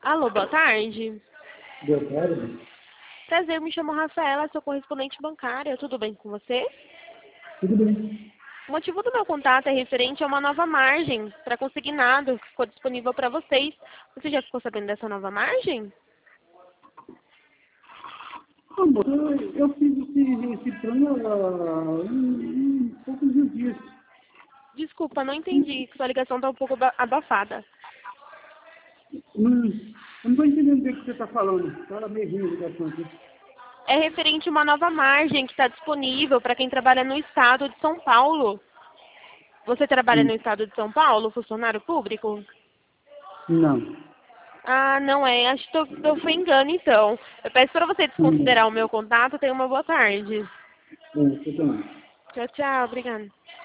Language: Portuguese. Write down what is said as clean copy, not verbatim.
Alô, boa tarde. Boa tarde. Prazer, me chamo Rafaela, sou correspondente bancária. Tudo bem com você? Tudo bem. O motivo do meu contato é referente a uma nova margem para consignado que ficou disponível para vocês. Você já ficou sabendo dessa nova margem? Amor, eu fiz esse plano há poucos dias. Desculpa, não entendi. Sua ligação está um pouco abafada. Eu não estou entendendo bem o que você está falando. Fala meio ruim a ligação aqui. É referente a uma nova margem que está disponível para quem trabalha no estado de São Paulo. Você trabalha no estado de São Paulo, funcionário público? Não. Ah, não é. Acho que foi engano, então. Eu peço para você desconsiderar o meu contato. Tenha uma boa tarde. Você também. Tchau, tchau. Obrigada.